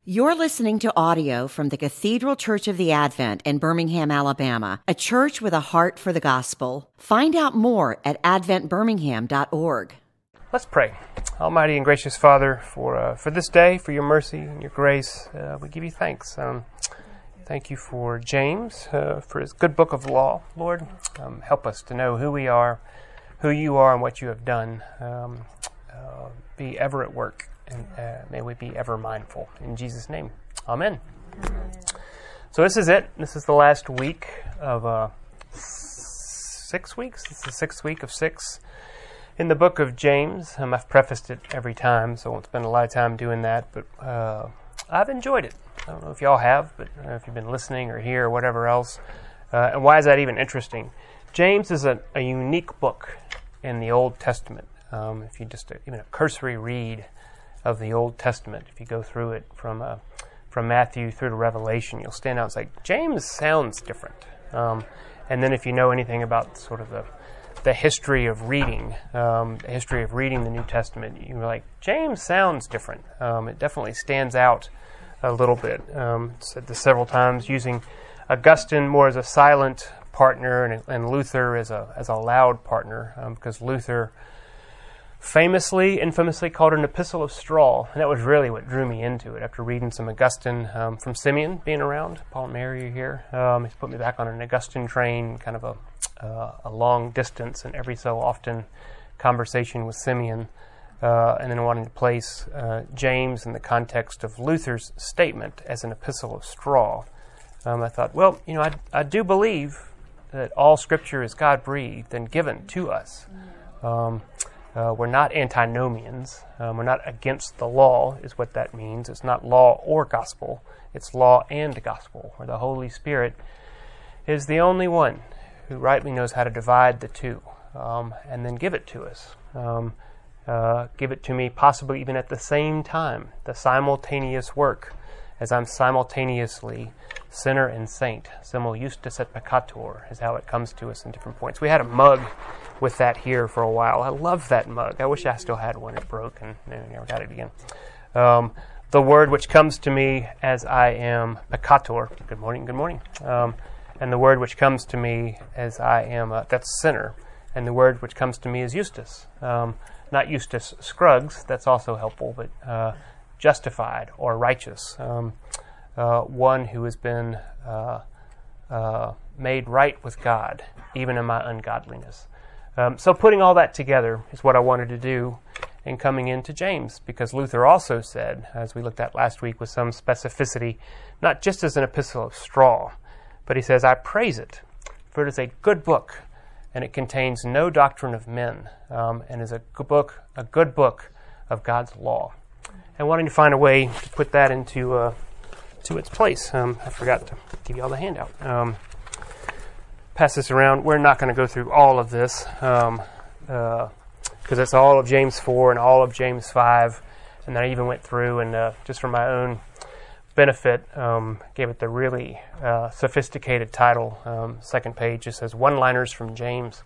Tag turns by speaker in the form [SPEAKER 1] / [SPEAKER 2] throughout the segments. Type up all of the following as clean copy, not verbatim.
[SPEAKER 1] You're listening to audio from the Cathedral Church of the Advent in Birmingham, Alabama, a church with a heart for the gospel. Find out more at adventbirmingham.org.
[SPEAKER 2] Let's pray. Almighty and gracious Father, for this day, for your mercy and your grace, we give you thanks. Thank you for James, for his good book of law. Lord, help us to know who we are, who you are, and what you have done. Be ever at work. And may we be ever mindful. In Jesus' name, amen. So this is it. This is the last week of 6 weeks. This is the sixth week of 6 in the book of James. I've prefaced it every time, so I won't spend a lot of time doing that. But I've enjoyed it. I don't know if y'all have, but if you've been listening or here or whatever else. And why is that even interesting? James is a unique book in the Old Testament. If you just even a cursory read of the Old Testament, if you go through it from Matthew through to Revelation, you'll stand out and say, James sounds different. And then if you know anything about sort of the history of reading, the New Testament, you're like, James sounds different. It definitely stands out a little bit. Said this several times, using Augustine more as a silent partner and Luther as a loud partner, because Luther infamously called it an epistle of straw, and that was really what drew me into it. After reading some Augustine from Simeon being around, Paul and Mary are here. He's put me back on an Augustine train, kind of a long distance, and every so often conversation with Simeon, and then wanting to place James in the context of Luther's statement as an epistle of straw. I thought, well, I do believe that all Scripture is God-breathed and given to us. We're not antinomians. We're not against the law, is what that means. It's not law or gospel. It's law and gospel, where the Holy Spirit is the only one who rightly knows how to divide the two, and then give it to us. Give it to me possibly even at the same time, the simultaneous work, as I'm simultaneously sinner and saint. Simul justus et peccator is how it comes to us in different points. We had a mug with that here for a while. I love that mug. I wish I still had one. It broke and I never got it again. The word which comes to me as I am peccator. Good morning. And the word which comes to me as I am, that's sinner. And the word which comes to me is Justus. Not Justus Scruggs, that's also helpful, but justified or righteous. One who has been made right with God, even in my ungodliness. So putting all that together is what I wanted to do in coming into James, because Luther also said, as we looked at last week with some specificity, not just as an epistle of straw, but he says, I praise it, for it is a good book, and it contains no doctrine of men, and is a good book of God's law. And wanting to find a way to put that into to its place. I forgot to give you all the handout. Pass this around. We're not going to go through all of this because it's all of James 4 and all of James 5. And then I even went through and just for my own benefit, gave it the really sophisticated title. Second page just says One-Liners from James.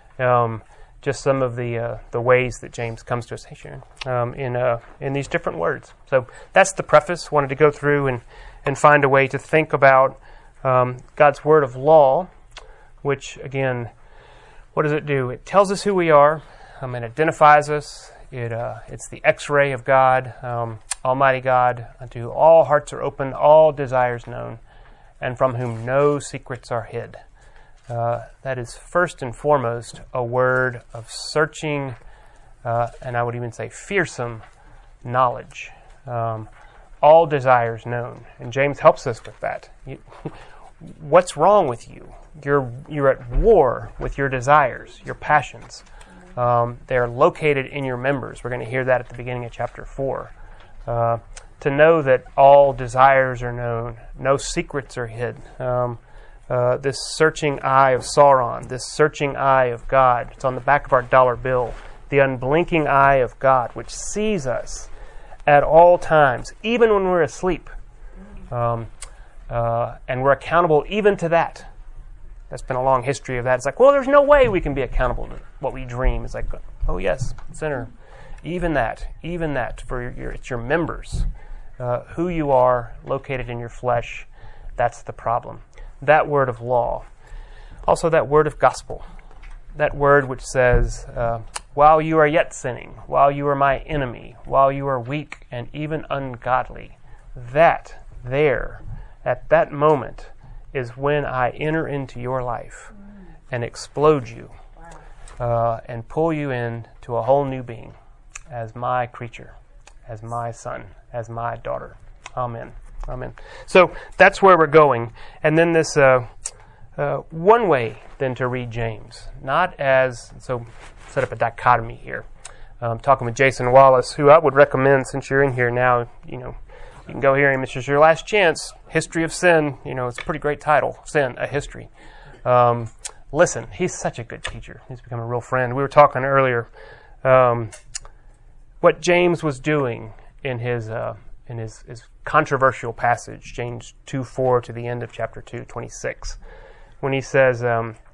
[SPEAKER 2] Just some of the ways that James comes to us, hey Sharon, in these different words. So that's the preface. Wanted to go through and find a way to think about God's word of law, which, again, what does it do? It tells us who we are, and identifies us. It's the X-ray of God, Almighty God, unto whom all hearts are open, all desires known, and from whom no secrets are hid. That is first and foremost a word of searching, and I would even say fearsome knowledge. All desires known. And James helps us with that. What's wrong with you? You're at war with your desires, your passions. They're located in your members. We're going to hear that at the beginning of chapter 4. To know that all desires are known, no secrets are hid. This searching eye of Sauron, this searching eye of God. It's on the back of our dollar bill. The unblinking eye of God, which sees us at all times, even when we're asleep. And we're accountable even to that. That's been a long history of that. It's like, well, there's no way we can be accountable to what we dream. It's like, oh yes, sinner. Even that, for it's your members. who you are, located in your flesh. That's the problem. That word of law. Also that word of gospel. That word which says, while you are yet sinning, while you are my enemy, while you are weak and even ungodly, that there, at that moment, is when I enter into your life and explode you and pull you into a whole new being as my creature, as my son, as my daughter. Amen. Amen. So that's where we're going. And then this one way then to read James, not as, so set up a dichotomy here. Talking with Jason Wallace, who I would recommend, since you're in here now, you can go here and this is your last chance. History of Sin, it's a pretty great title, Sin, a History. Listen, he's such a good teacher. He's become a real friend. We were talking earlier what James was doing in his controversial passage, James 2:4 to the end of chapter 2:26, when he says,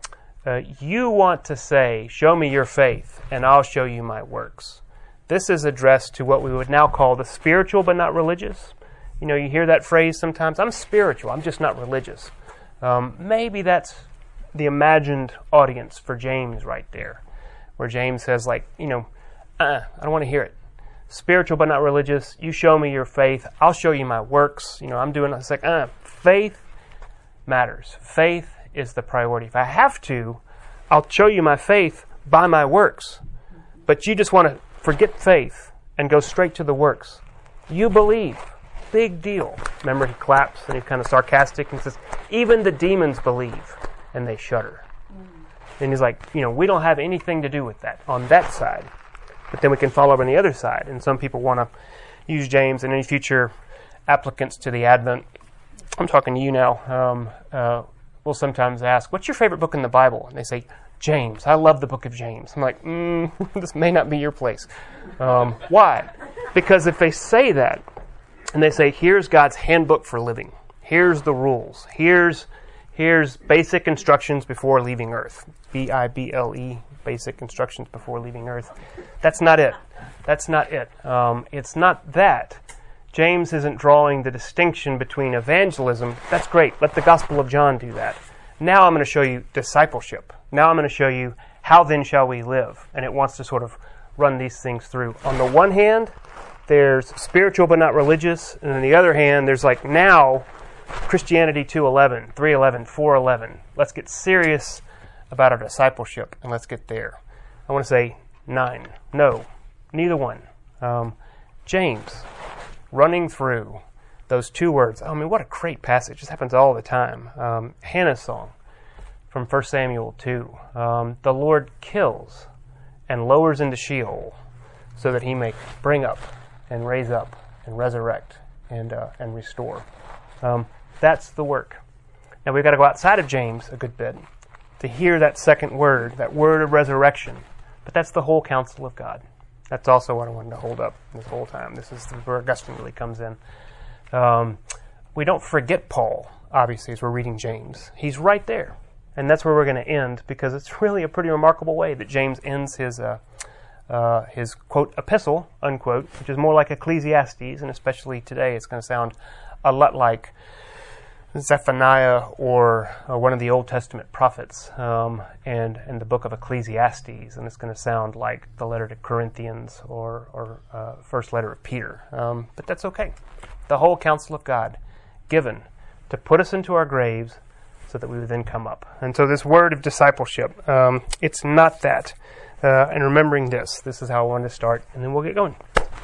[SPEAKER 2] you want to say, show me your faith, and I'll show you my works. This is addressed to what we would now call the spiritual but not religious. You hear that phrase sometimes, I'm spiritual, I'm just not religious. Maybe that's the imagined audience for James right there, where James says, I don't want to hear it. Spiritual but not religious, you show me your faith, I'll show you my works. I'm doing it's like, faith matters. Faith is the priority. If I have to, I'll show you my faith by my works. But you just want to forget faith and go straight to the works. You believe. Big deal. Remember, he claps and he's kind of sarcastic and says, even the demons believe and they shudder. And he's like, we don't have anything to do with that on that side. But then we can follow up on the other side. And some people want to use James, and any future applicants to the Advent, I'm talking to you now, will sometimes ask, what's your favorite book in the Bible? And they say, James. I love the book of James. I'm like, this may not be your place. Why? Because if they say that, and they say, here's God's handbook for living. Here's the rules. Here's basic instructions before leaving earth. Bible, basic instructions before leaving earth. That's not it. That's not it. It's not that. James isn't drawing the distinction between evangelism. That's great. Let the Gospel of John do that. Now I'm going to show you discipleship. Now I'm going to show you how then shall we live. And it wants to sort of run these things through. On the one hand, there's spiritual but not religious. And on the other hand, there's now Christianity 2:11, 3:11, 4:11. Let's get serious about our discipleship and let's get there. I want to say 9. No, neither one. James, running through those two words. What a great passage. This happens all the time. Hannah's song from 1 Samuel 2. The Lord kills and lowers into Sheol so that he may bring up and raise up and resurrect and restore. That's the work. Now we've got to go outside of James a good bit to hear that second word, that word of resurrection. But that's the whole counsel of God. That's also what I wanted to hold up this whole time. This is where Augustine really comes in. We don't forget Paul, obviously, as we're reading James. He's right there. And that's where we're going to end, because it's really a pretty remarkable way that James ends his quote, epistle, unquote, which is more like Ecclesiastes, and especially today it's going to sound a lot like Zephaniah or one of the Old Testament prophets, and the book of Ecclesiastes, and it's going to sound like the letter to Corinthians or first letter of Peter. But that's okay. The whole counsel of God given to put us into our graves so that we would then come up. And so this word of discipleship, it's not that. And remembering this is how I wanted to start, and then we'll get going.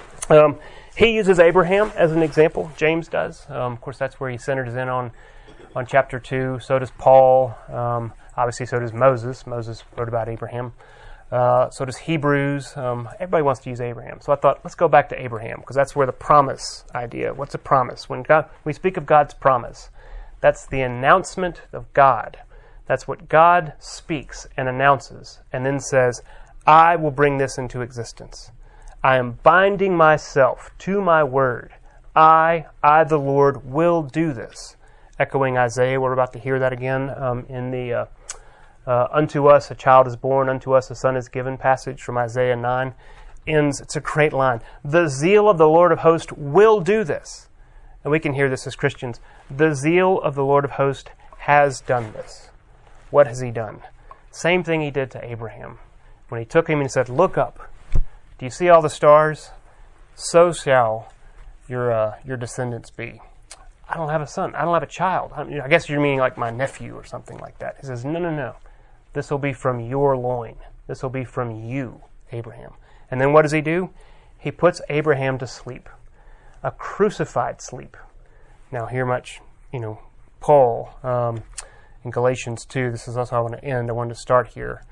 [SPEAKER 2] He uses Abraham as an example. James does. Of course, that's where he centers in on chapter 2. So does Paul. Obviously, so does Moses. Moses wrote about Abraham. So does Hebrews. Everybody wants to use Abraham. So I thought, let's go back to Abraham, because that's where the promise idea. What's a promise? When we speak of God's promise, that's the announcement of God. That's what God speaks and announces, and then says, I will bring this into existence. I am binding myself to my word. I, the Lord, will do this. Echoing Isaiah, we're about to hear that again in the unto us a child is born, unto us a son is given passage from Isaiah 9. Ends, it's a great line. The zeal of the Lord of hosts will do this. and we can hear this as Christians. The zeal of the Lord of hosts has done this. What has he done? Same thing he did to Abraham. When he took him and said, look up. Do you see all the stars? So shall your descendants be. I don't have a son. I don't have a child. I guess you're meaning like my nephew or something like that. He says, no. This will be from your loin. This will be from you, Abraham. And then what does he do? He puts Abraham to sleep. A crucified sleep. Now, here much, Paul, in Galatians 2, this is also how I want to end. I wanted to start here.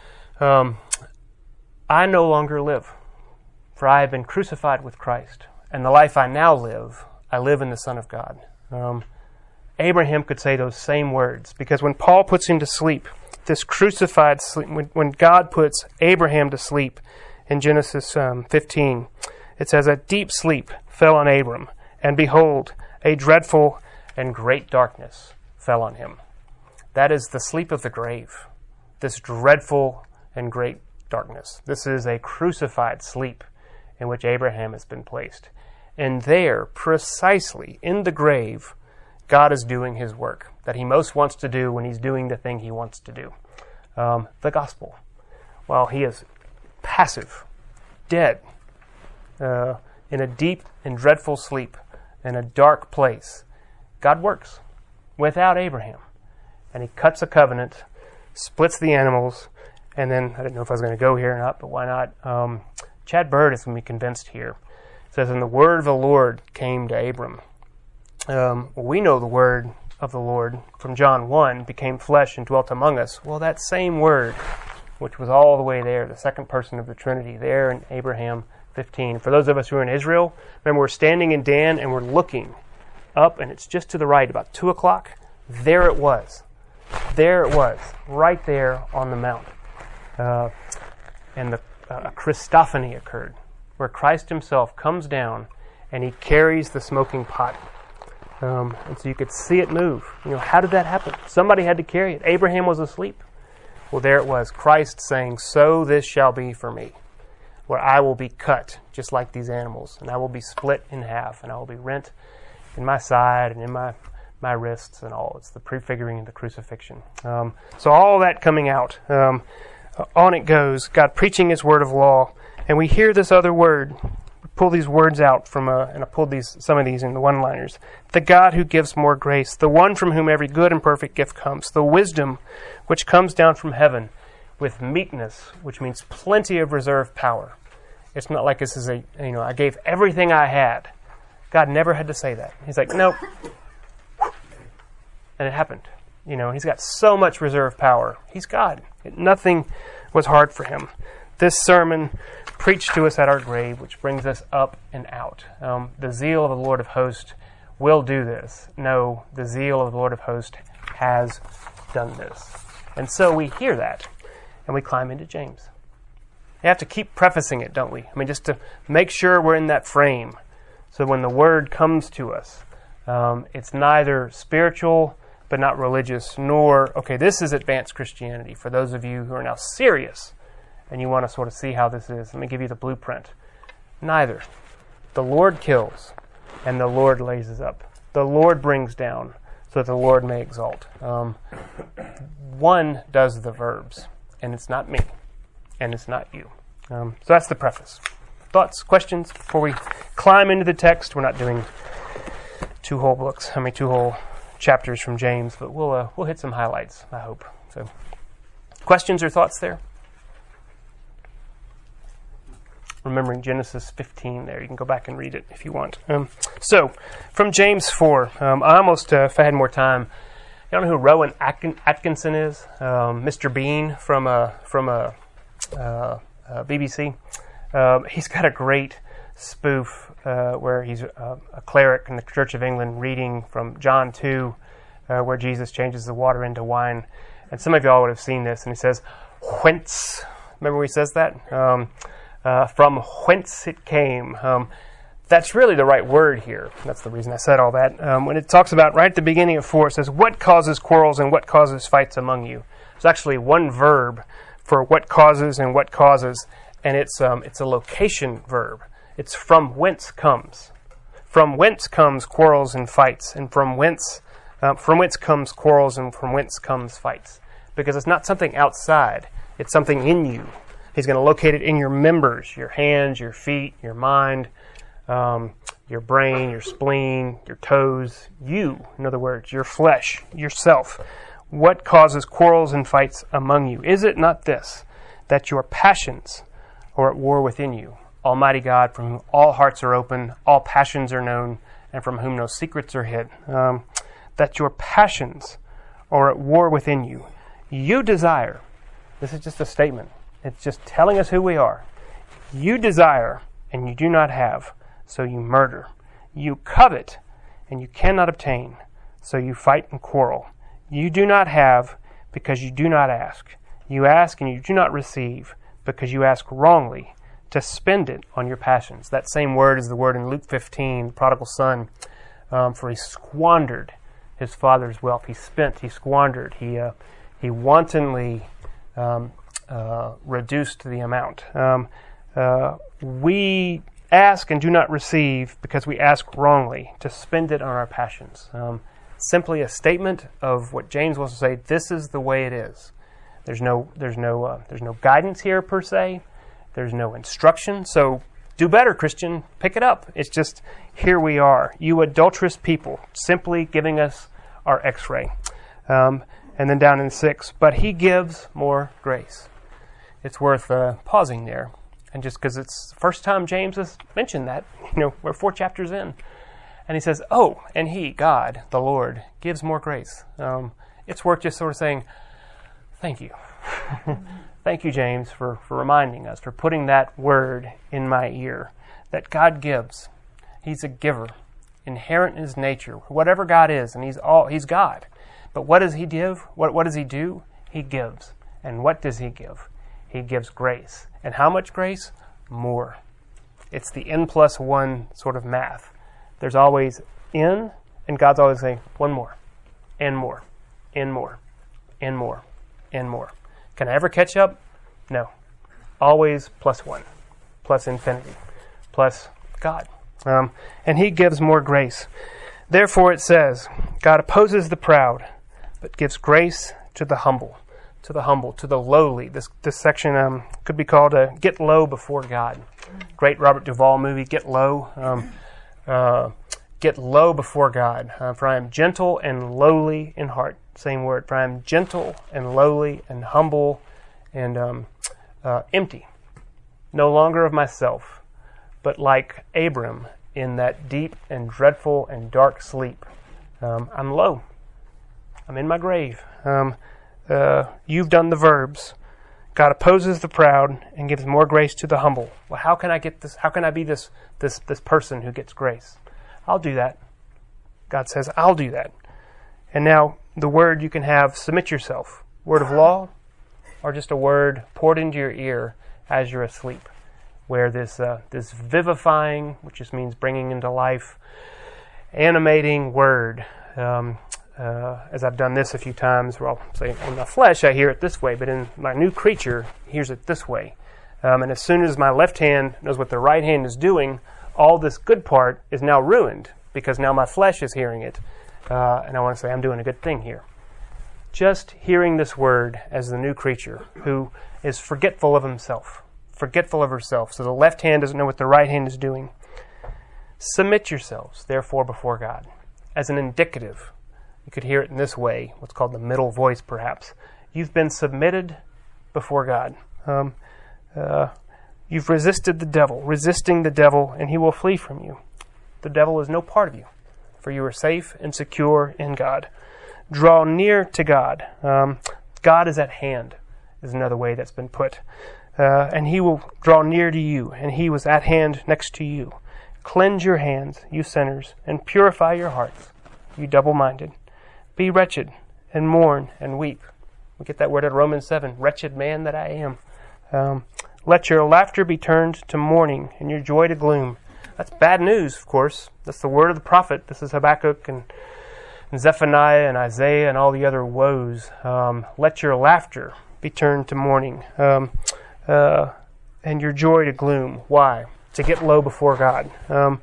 [SPEAKER 2] I no longer live, for I have been crucified with Christ. And the life I now live, I live in the Son of God. Abraham could say those same words, because when Paul puts him to sleep, this crucified sleep, when God puts Abraham to sleep in Genesis 15, it says, a deep sleep fell on Abram, and behold, a dreadful and great darkness fell on him. That is the sleep of the grave, this dreadful and great darkness. This is a crucified sleep in which Abraham has been placed. And there, precisely in the grave, God is doing his work that he most wants to do when he's doing the thing he wants to do. The gospel. While he is passive, dead, in a deep and dreadful sleep, in a dark place, God works without Abraham. And he cuts a covenant, splits the animals, and then, I didn't know if I was going to go here or not, but why not? Chad Bird is going to be convinced here. It says, and the word of the Lord came to Abram. We know the word of the Lord from John 1 became flesh and dwelt among us. Well, that same word, which was all the way there, the second person of the Trinity, there in Abraham 15. For those of us who are in Israel, remember we're standing in Dan and we're looking up, and it's just to the right, about 2 o'clock. There it was. There it was, right there on the mount. And a Christophany occurred, where Christ himself comes down and he carries the smoking pot. And so you could see it move. How did that happen? Somebody had to carry it. Abraham was asleep. Well, there it was, Christ saying, so this shall be for me, where I will be cut, just like these animals, and I will be split in half, and I will be rent in my side and in my wrists and all. It's the prefiguring of the crucifixion. So all that coming out. On it goes, God preaching his word of law, and we hear this other word. Pull these words out from, and I pulled some of these in the one-liners. The God who gives more grace, the one from whom every good and perfect gift comes, the wisdom which comes down from heaven with meekness, which means plenty of reserve power. It's not like this is I gave everything I had. God never had to say that. He's like, nope. And it happened. He's got so much reserve power. He's God. Nothing was hard for him. This sermon preached to us at our grave, which brings us up and out. The zeal of the Lord of hosts will do this. No, the zeal of the Lord of hosts has done this. And so we hear that, and we climb into James. You have to keep prefacing it, don't we? Just to make sure we're in that frame, so when the word comes to us, it's neither spiritual but not religious, nor, this is advanced Christianity. For those of you who are now serious and you want to sort of see how this is, let me give you the blueprint. Neither. The Lord kills, and the Lord raises up. The Lord brings down, so that the Lord may exalt. One does the verbs, and it's not me, and it's not you. So that's the preface. Thoughts, questions before we climb into the text? We're not doing two whole chapters from James, but we'll hit some highlights, I hope. So, questions or thoughts there? Remembering Genesis 15 there. You can go back and read it if you want. So, from James 4, I almost, if I had more time, you know who Rowan Atkinson is? Mr. Bean from BBC. He's got a great spoof where he's a cleric in the Church of England reading from John 2, where Jesus changes the water into wine. And some of y'all would have seen this, and he says, whence? Remember where he says that? From whence it came. That's really the right word here. That's the reason I said all that. When it talks about, right at the beginning of 4, it says, what causes quarrels and what causes fights among you? There's actually one verb for what causes and what causes, and it's a location verb. It's from whence comes. From whence comes quarrels and fights, and from whence comes quarrels, and from whence comes fights? Because it's not something outside. It's something in you. He's going to locate it in your members, your hands, your feet, your mind, your brain, your spleen, your toes, you, in other words, your flesh, yourself. What causes quarrels and fights among you? Is it not this, that your passions are at war within you? Almighty God, from whom all hearts are open, all passions are known, and from whom no secrets are hid. That your passions are at war within you. You desire, this is just a statement, it's just telling us who we are. You desire, and you do not have, so you murder. You covet, and you cannot obtain, so you fight and quarrel. You do not have, because you do not ask. You ask, and you do not receive, because you ask wrongly, to spend it on your passions. That same word is the word in Luke 15, the prodigal son, for he squandered his father's wealth. He squandered, he wantonly reduced the amount. We ask and do not receive because we ask wrongly, to spend it on our passions. Simply a statement of what James wants to say. This is the way it is. There's no guidance here per se. There's no instruction. So do better, Christian. Pick it up. It's just, here we are. You adulterous people, simply giving us our x-ray. And then down in 6, but he gives more grace. It's worth pausing there. And just because it's the first time James has mentioned that, we're 4 chapters in. And he says, oh, and he, God, the Lord, gives more grace. It's worth just sort of saying, thank you. Thank you, James, for reminding us, for putting that word in my ear, that God gives. He's a giver, inherent in his nature. Whatever God is, and he's God. But what does he give? What does he do? He gives. And what does he give? He gives grace. And how much grace? More. It's the n+1 sort of math. There's always n, and God's always saying, one more, and more, and more, and more, and more. Can I ever catch up? No. Always +1, plus infinity, plus God. And he gives more grace. Therefore it says, God opposes the proud, but gives grace to the humble, to the lowly. This section could be called Get Low Before God. Great Robert Duvall movie, Get Low. Get low before God. For I am gentle and lowly in heart. Same word. For I am gentle and lowly and humble and empty. No longer of myself, but like Abram in that deep and dreadful and dark sleep. I'm low. I'm in my grave. You've done the verbs. God opposes the proud and gives more grace to the humble. Well, how can I get this? How can I be this person who gets grace? I'll do that. God says, I'll do that. And now the word you can have, submit yourself. Word of law, or just a word poured into your ear as you're asleep, where this vivifying, which just means bringing into life, animating word. As I've done this a few times, where I'll say, in my flesh I hear it this way, but in my new creature, he hears it this way. And as soon as my left hand knows what the right hand is doing, all this good part is now ruined, because now my flesh is hearing it. And I want to say, I'm doing a good thing here. Just hearing this word as the new creature, who is forgetful of himself, forgetful of herself, so the left hand doesn't know what the right hand is doing. Submit yourselves, therefore, before God, as an indicative. You could hear it in this way, what's called the middle voice, perhaps. You've been submitted before God. You've resisted the devil, resisting the devil, and he will flee from you. The devil is no part of you, for you are safe and secure in God. Draw near to God. God is at hand, is another way that's been put. And he will draw near to you, and he was at hand next to you. Cleanse your hands, you sinners, and purify your hearts, you double-minded. Be wretched, and mourn, and weep. We get that word out of Romans 7, wretched man that I am. Let your laughter be turned to mourning, and your joy to gloom. That's bad news, of course. That's the word of the prophet. This is Habakkuk and Zephaniah and Isaiah and all the other woes. Let your laughter be turned to mourning, and your joy to gloom. Why? To get low before God.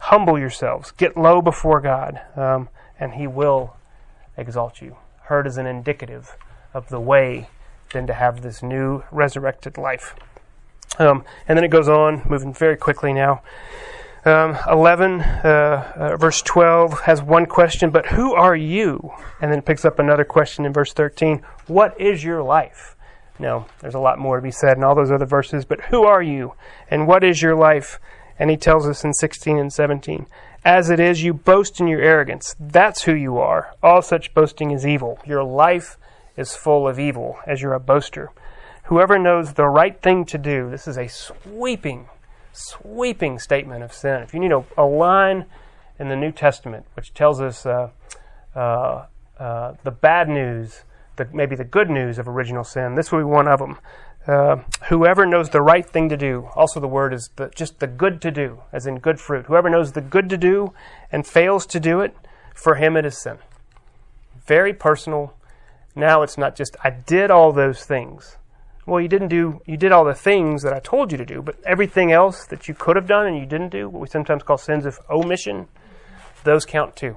[SPEAKER 2] Humble yourselves. Get low before God, and He will exalt you. Heard as an indicative of the way then to have this new resurrected life. And then it goes on, moving very quickly now. 11, verse 12 has one question, but who are you? And then it picks up another question in verse 13. What is your life? Now, there's a lot more to be said in all those other verses, but who are you? And what is your life? And he tells us in 16 and 17, as it is, you boast in your arrogance. That's who you are. All such boasting is evil. Your life is full of evil, as you're a boaster. Whoever knows the right thing to do, this is a sweeping statement of sin. If you need a line in the New Testament which tells us the bad news, maybe the good news of original sin, this will be one of them. Whoever knows the right thing to do, also the word is just the good to do, as in good fruit. Whoever knows the good to do and fails to do it, for him it is sin. Very personal. Now it's not just, I did all those things. Well, you did all the things that I told you to do, but everything else that you could have done and you didn't do, what we sometimes call sins of omission, those count too.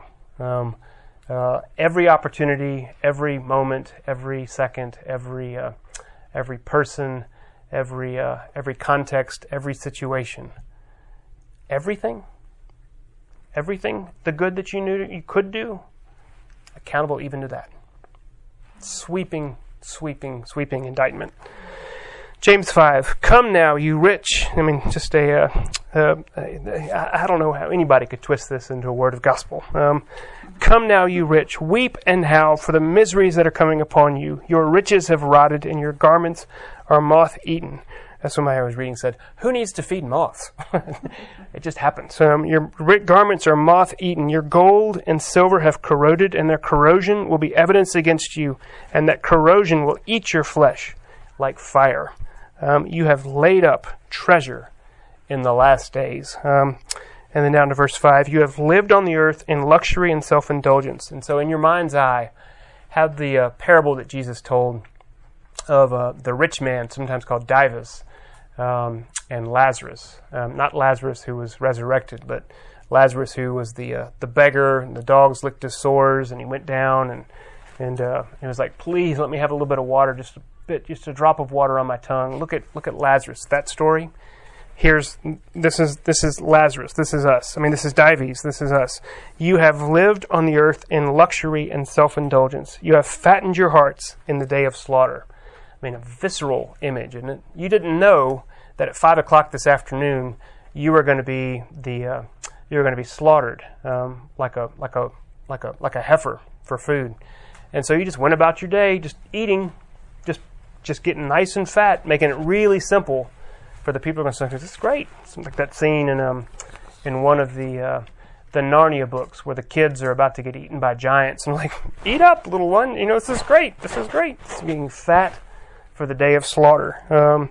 [SPEAKER 2] Every opportunity, every moment, every second, every person, every context, every situation, everything, the good that you knew that you could do, accountable even to that. Sweeping indictment. James 5, come now, you rich. I mean, just I don't know how anybody could twist this into a word of gospel. Come now, you rich, weep and howl for the miseries that are coming upon you. Your riches have rotted and your garments are moth-eaten. That's what I was reading said, who needs to feed moths? It just happens. Your garments are moth-eaten. Your gold and silver have corroded, and their corrosion will be evidence against you, and that corrosion will eat your flesh like fire. You have laid up treasure in the last days. And then down to verse 5, you have lived on the earth in luxury and self-indulgence. And so in your mind's eye, have the parable that Jesus told of the rich man, sometimes called Dives, and Lazarus. Not Lazarus who was resurrected, but Lazarus who was the beggar, and the dogs licked his sores, and he went down and he was like, please let me have a little bit of water, just a drop of water on my tongue. Look at Lazarus. That story. This is Lazarus. This is us. I mean, this is Dives. This is us. You have lived on the earth in luxury and self-indulgence. You have fattened your hearts in the day of slaughter. I mean, a visceral image, isn't it? You didn't know that at 5 o'clock this afternoon you were going to be slaughtered like a heifer for food, and so you just went about your day, just eating, just getting nice and fat, making it really simple for the people who are going to say, "This is great." It's like that scene in one of the Narnia books where the kids are about to get eaten by giants, and like, eat up, little one. This is great. This is great. It's being fat for the day of slaughter.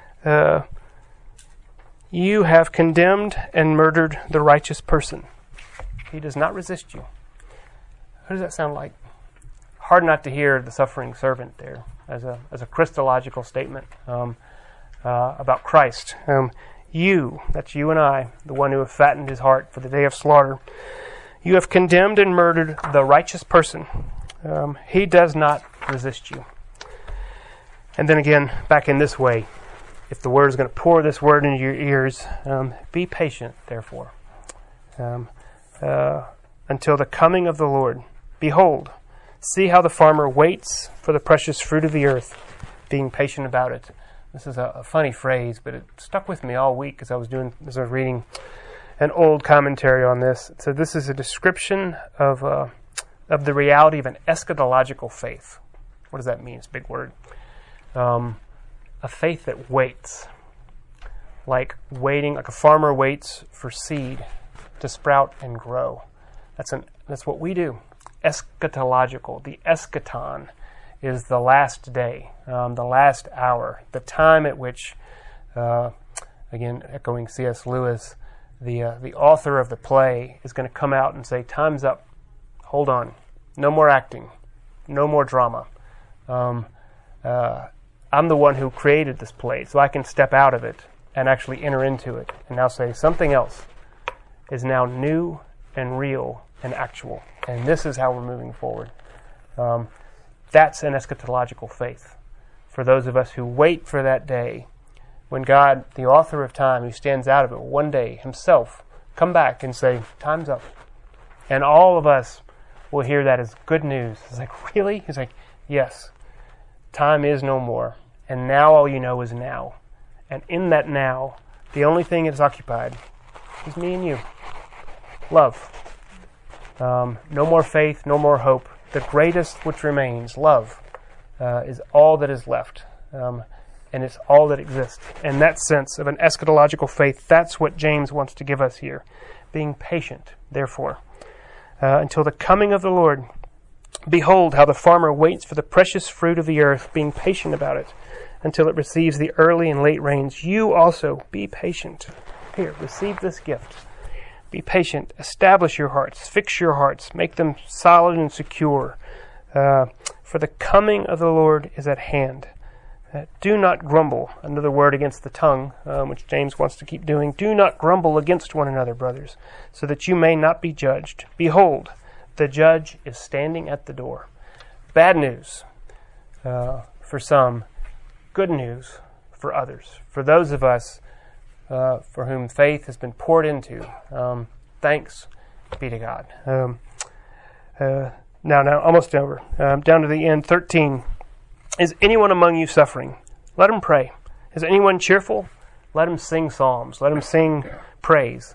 [SPEAKER 2] You have condemned and murdered the righteous person. He does not resist you. What does that sound like? Hard not to hear the suffering servant there as a Christological statement about Christ. That's you and I, the one who have fattened his heart for the day of slaughter. You have condemned and murdered the righteous person. He does not resist you. And then again, back in this way, if the word is going to pour this word into your ears, be patient, therefore, until the coming of the Lord. Behold, see how the farmer waits for the precious fruit of the earth, being patient about it. This is a funny phrase, but it stuck with me all week as I was reading an old commentary on this. It said this is a description of the reality of an eschatological faith. What does that mean? It's a big word. A faith that waits, like a farmer waits for seed to sprout and grow. That's what we do. Eschatological. The eschaton is the last day, the last hour, the time at which, again, echoing C.S. Lewis, the author of the play is going to come out and say, time's up. Hold on. No more acting. No more drama. I'm the one who created this play, so I can step out of it and actually enter into it and now say something else is now new and real and actual. And this is how we're moving forward. That's an eschatological faith. For those of us who wait for that day, when God, the author of time, who stands out of it, one day himself come back and say, time's up. And all of us will hear that as good news. It's like, really? He's like, yes, time is no more. And now all you know is now. And in that now, the only thing that's occupied is me and you. Love. No more faith, no more hope. The greatest which remains, love, is all that is left. And it's all that exists. And that sense of an eschatological faith, that's what James wants to give us here. Being patient, therefore, until the coming of the Lord. Behold how the farmer waits for the precious fruit of the earth, being patient about it, until it receives the early and late rains. You also be patient. Here, receive this gift. Be patient. Establish your hearts. Fix your hearts. Make them solid and secure. For the coming of the Lord is at hand. Do not grumble. Another word against the tongue, which James wants to keep doing. Do not grumble against one another, brothers, so that you may not be judged. Behold, the judge is standing at the door. Bad news for some, good news for others. For those of us for whom faith has been poured into, thanks be to God. Now, almost over. Down to the end, 13. Is anyone among you suffering? Let him pray. Is anyone cheerful? Let him sing psalms. Let him sing praise.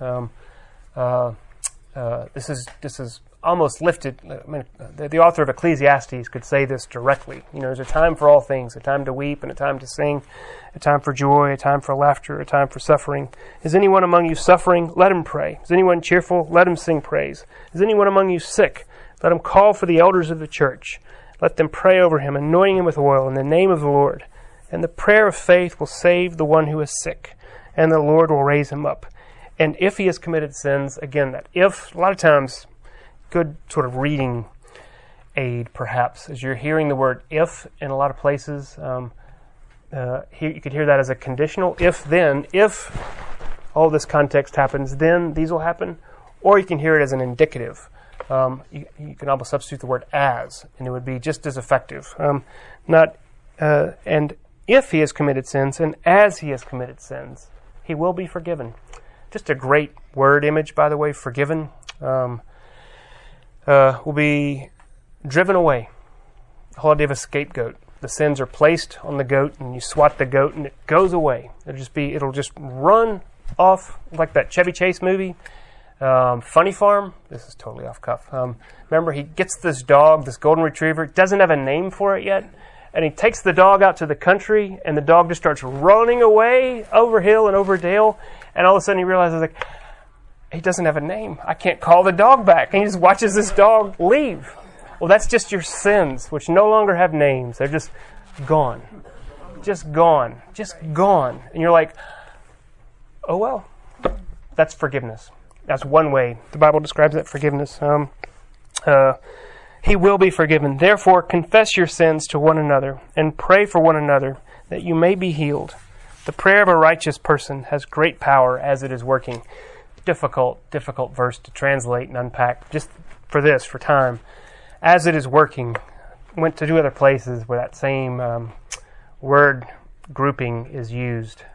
[SPEAKER 2] This is almost lifted. I mean, the author of Ecclesiastes could say this directly. There's a time for all things, a time to weep and a time to sing, a time for joy, a time for laughter, a time for suffering. Is anyone among you suffering? Let him pray. Is anyone cheerful? Let him sing praise. Is anyone among you sick? Let him call for the elders of the church. Let them pray over him, anointing him with oil in the name of the Lord. And the prayer of faith will save the one who is sick, and the Lord will raise him up. And if he has committed sins, again, that if, a lot of times, good sort of reading aid, perhaps, as you're hearing the word if in a lot of places, you could hear that as a conditional. If all this context happens, then these will happen. Or you can hear it as an indicative. You can almost substitute the word as, and it would be just as effective. And if he has committed sins, and as he has committed sins, he will be forgiven. Just a great word image, by the way, forgiven. Will be driven away. The whole idea of a scapegoat. The sins are placed on the goat, and you swat the goat, and it goes away. It'll just run off like that Chevy Chase movie. Funny Farm. This is totally off cuff. Remember, he gets this dog, this golden retriever. Doesn't have a name for it yet. And he takes the dog out to the country, and the dog just starts running away over hill and over dale. And all of a sudden he realizes, he doesn't have a name. I can't call the dog back. And he just watches this dog leave. Well, that's just your sins, which no longer have names. They're just gone. Just gone. Just gone. And you're like, oh well. That's forgiveness. That's one way the Bible describes that forgiveness. He will be forgiven. Therefore, confess your sins to one another and pray for one another that you may be healed. The prayer of a righteous person has great power as it is working. Difficult verse to translate and unpack. Just for time. As it is working, went to 2 other places where that same word grouping is used,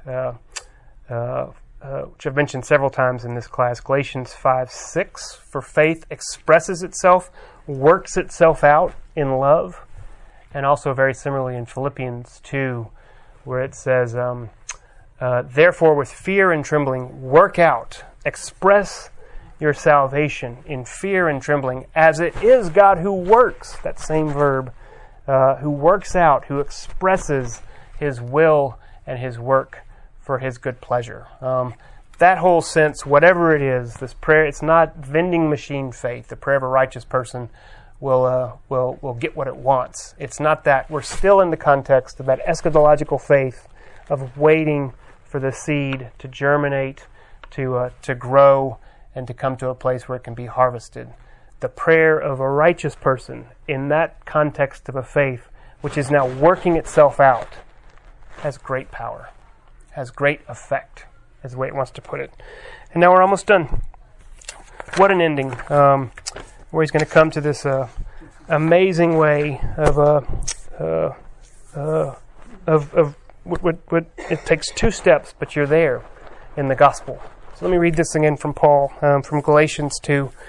[SPEAKER 2] which I've mentioned several times in this class. Galatians 5:6, for faith expresses itself, works itself out in love, and also very similarly in Philippians 2, where it says, therefore with fear and trembling, work out, express your salvation in fear and trembling, as it is God who works, that same verb, who works out, who expresses his will and his work for his good pleasure. That whole sense, whatever it is, this prayer, it's not vending machine faith. The prayer of a righteous person will get what it wants. It's not that. We're still in the context of that eschatological faith of waiting for the seed to germinate, to grow, and to come to a place where it can be harvested. The prayer of a righteous person in that context of a faith, which is now working itself out, has great power, has great effect, is the way it wants to put it. And now we're almost done. what an ending, where he's going to come to this amazing way of what it takes 2 steps, but you're there in the gospel. So let me read this again from Paul, from Galatians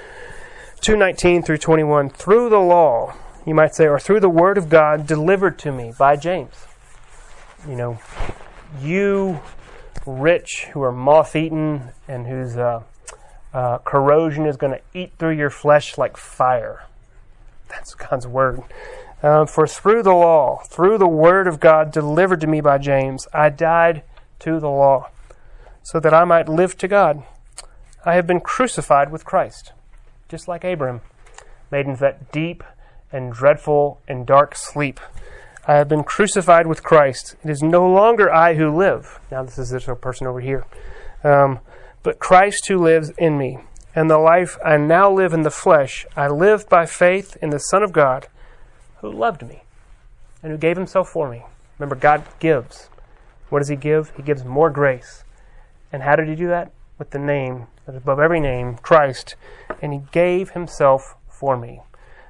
[SPEAKER 2] 2:19 through 21. Through the law, you might say, or through the word of God delivered to me by James. You know, you rich who are moth-eaten and whose corrosion is going to eat through your flesh like fire. That's God's word. For through the law, through the word of God delivered to me by James, I died to the law, so that I might live to God. I have been crucified with Christ, just like Abraham, made into that deep and dreadful and dark sleep. I have been crucified with Christ. It is no longer I who live. Now this is this person over here. But Christ who lives in me. And the life I now live in the flesh, I live by faith in the Son of God, who loved me and who gave himself for me. Remember, God gives. What does he give? He gives more grace. And how did he do that? With the name that is above every name, Christ. And he gave himself for me.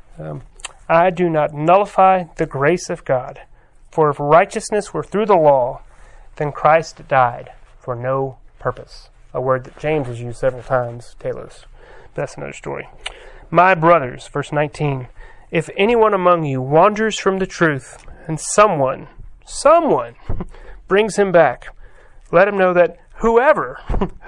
[SPEAKER 2] I do not nullify the grace of God. For if righteousness were through the law, then Christ died for no purpose. A word that James has used several times, telos. But that's another story. My brothers, verse 19, if anyone among you wanders from the truth, and someone brings him back, let him know that whoever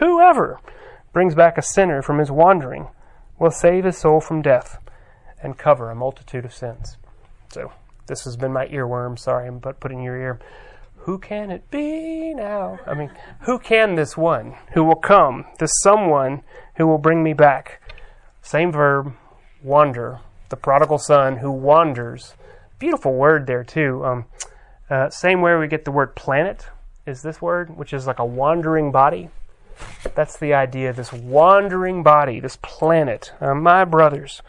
[SPEAKER 2] brings back a sinner from his wandering will save his soul from death and cover a multitude of sins. So, this has been my earworm. Sorry, I'm putting in your ear. Who can it be now? I mean, who can this one who will come, this someone who will bring me back? Same verb, wander. The prodigal son who wanders. Beautiful word there, too. Same where we get the word planet is this word, which is like a wandering body. That's the idea, this wandering body, this planet. My brothers.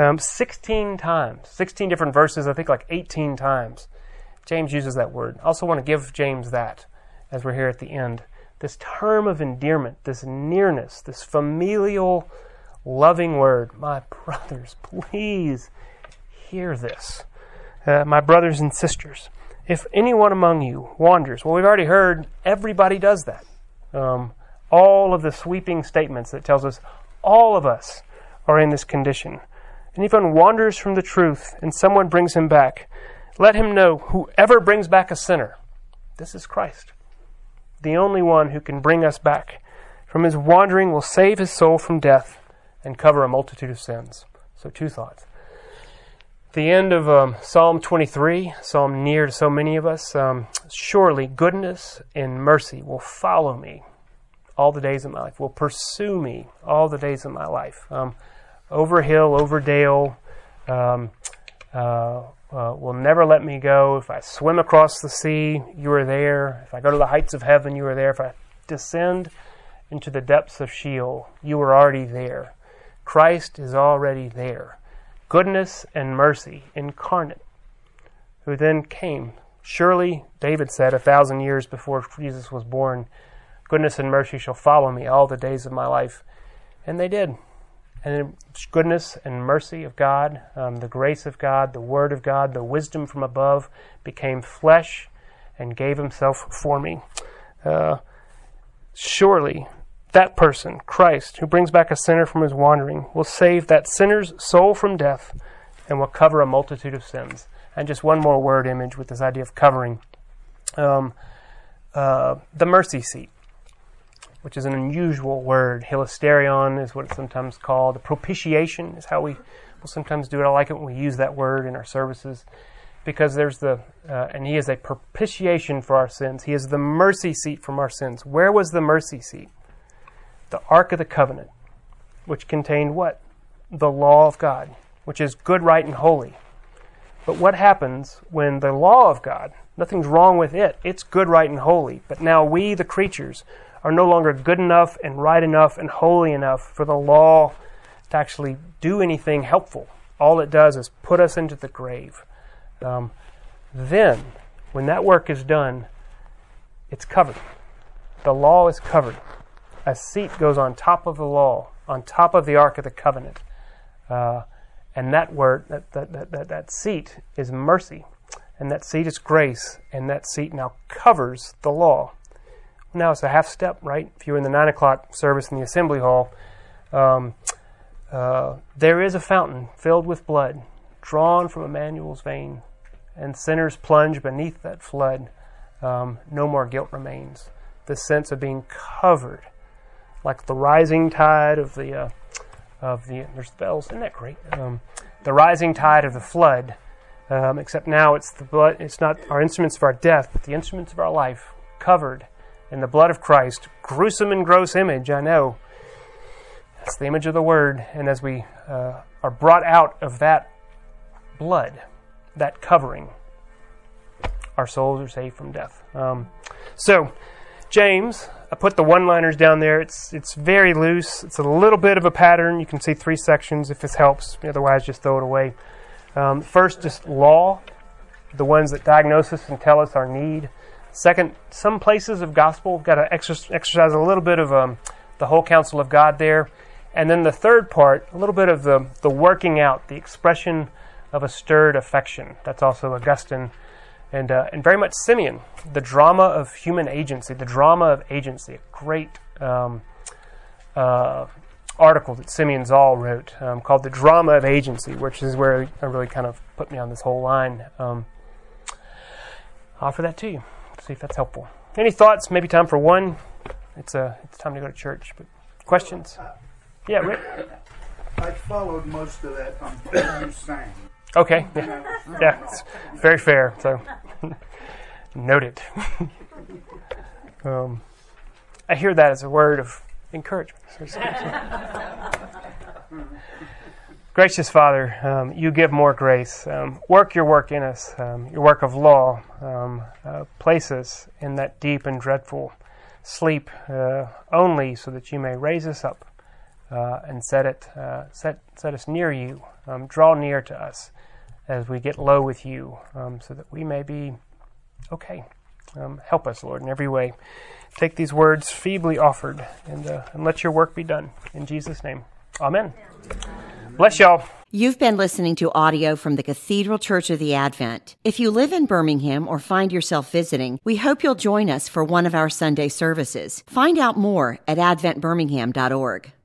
[SPEAKER 2] 16 times, 16 different verses, I think like 18 times. James uses that word. I also want to give James that as we're here at the end. This term of endearment, this nearness, this familial, loving word. My brothers, please hear this. My brothers and sisters, if anyone among you wanders, well, we've already heard everybody does that. All of the sweeping statements that tells us all of us are in this condition. And if one wanders from the truth and someone brings him back, let him know whoever brings back a sinner, this is Christ, the only one who can bring us back from his wandering will save his soul from death and cover a multitude of sins. So 2 thoughts. The end of Psalm 23, psalm near to so many of us, surely goodness and mercy will follow me all the days of my life, will pursue me all the days of my life. Over hill, over dale, will never let me go. If I swim across the sea, you are there. If I go to the heights of heaven, you are there. If I descend into the depths of Sheol, you are already there. Christ is already there. Goodness and mercy incarnate, who then came. Surely, David said 1,000 years before Jesus was born, goodness and mercy shall follow me all the days of my life. And they did. And the goodness and mercy of God, the grace of God, the word of God, the wisdom from above became flesh and gave himself for me. Surely that person, Christ, who brings back a sinner from his wandering, will save that sinner's soul from death and will cover a multitude of sins. And just one more word image with this idea of covering. The mercy seat, which is an unusual word. Hilasterion is what it's sometimes called. The propitiation is how we will sometimes do it. I like it when we use that word in our services because there's and he is a propitiation for our sins. He is the mercy seat from our sins. Where was the mercy seat? The Ark of the Covenant, which contained what? The law of God, which is good, right, and holy. But what happens when the law of God, nothing's wrong with it, it's good, right, and holy, but now we, the creatures, are no longer good enough and right enough and holy enough for the law to actually do anything helpful. All it does is put us into the grave. Then, when that work is done, it's covered. The law is covered. A seat goes on top of the law on top of the Ark of the Covenant. And that word, that seat is mercy, and that seat is grace, and that seat now covers the law. Now it's a half step, right? If you were in the 9 o'clock service in the assembly hall, there is a fountain filled with blood, drawn from Emmanuel's vein, and sinners plunge beneath that flood. No more guilt remains. This sense of being covered, like the rising tide of the there's bells, isn't that great? The rising tide of the flood, except now it's the blood. It's not our instruments of our death, but the instruments of our life, covered in the blood of Christ. Gruesome and gross image, I know. That's the image of the Word. And as we are brought out of that blood, that covering, our souls are saved from death. So, James, I put the one-liners down there. It's very loose. It's a little bit of a pattern. You can see 3 sections if this helps. Otherwise, just throw it away. First, just law, the ones that diagnose us and tell us our need. Second, some places of gospel. Got to exercise a little bit of the whole counsel of God there. And then the third part, a little bit of the working out, the expression of a stirred affection. That's also Augustine. And very much Simeon, the drama of human agency, the drama of agency, a great article that Simeon Zoll wrote called The Drama of Agency, which is where it really kind of put me on this whole line. I'll offer that to you, see if that's helpful. Any thoughts? Maybe time for one. It's time to go to church. But questions? Yeah, Rick?
[SPEAKER 3] I followed most of that on what you sang.
[SPEAKER 2] Okay, yeah, it's very fair, so noted. I hear that as a word of encouragement. Gracious Father, you give more grace. Work your work in us, your work of law. Place us in that deep and dreadful sleep only so that you may raise us up and set us near you. Draw near to us as we get low with you, so that we may be okay. Help us, Lord, in every way. Take these words feebly offered and let your work be done. In Jesus' name, amen. Bless y'all.
[SPEAKER 1] You've been listening to audio from the Cathedral Church of the Advent. If you live in Birmingham or find yourself visiting, we hope you'll join us for one of our Sunday services. Find out more at adventbirmingham.org.